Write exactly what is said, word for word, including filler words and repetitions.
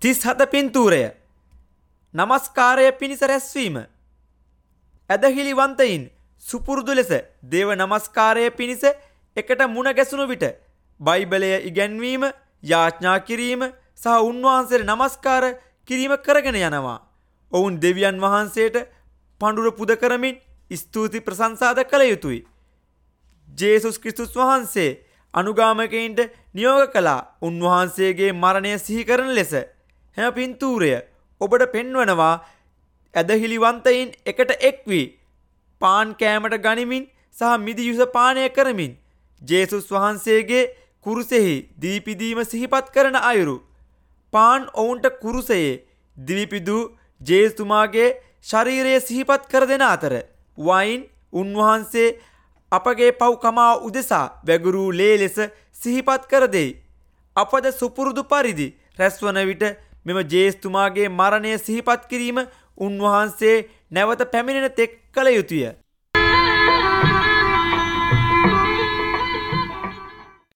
තිස් හත පින්තූරය. නමස්කාරය පිණිස රැස්වීම. ඇදහිලිවන්තයින් සුපුරුදු ලෙස දේව නමස්කාරය පිණිස එකට මුණ ගැසුණු විට බයිබලය ඉගැන්වීම, යාඥා කිරීම සහ උන්වහන්සේට නමස්කාර කිරීම කරගෙන යනවා. ඔවුන් දෙවියන් වහන්සේට පඬුර පුද කරමින් ස්තුති ප්‍රශංසාද කළ යුතුයි. ජේසුස් ක්‍රිස්තුස් වහන්සේ අනුගාමකයින්ට නියෝග කළා උන්වහන්සේගේ මරණය සිහි කරන ලෙස. හැම පින්තූරය ඔබට පෙන්වනවා ඇදහිලිවන්තයින් එකට එක් වී පාන් කෑමට ගනිමින් සහ මිදියුස පානය කරමින් ජේසුස් වහන්සේගේ කුරුසෙහි දීපිදීම සිහිපත් කරන අයුරු. පාන් ඔවුන්ට කුරුසයේ දිවිපිදූ ජේසුතුමාගේ ශරීරය සිහිපත් කර දෙන අතර වයින් උන්වහන්සේ අපගේ පව් කමා උදෙසා වැගුරු ලේ ලෙස සිහිපත් කර දෙයි. අපද සුපුරුදු පරිදි රැස්වන විට මෙම ජේසුතුමාගේ මරණය සිහිපත් කිරීම උන්වහන්සේ නැවත පැමිණෙන තෙක් කළ යුතුය.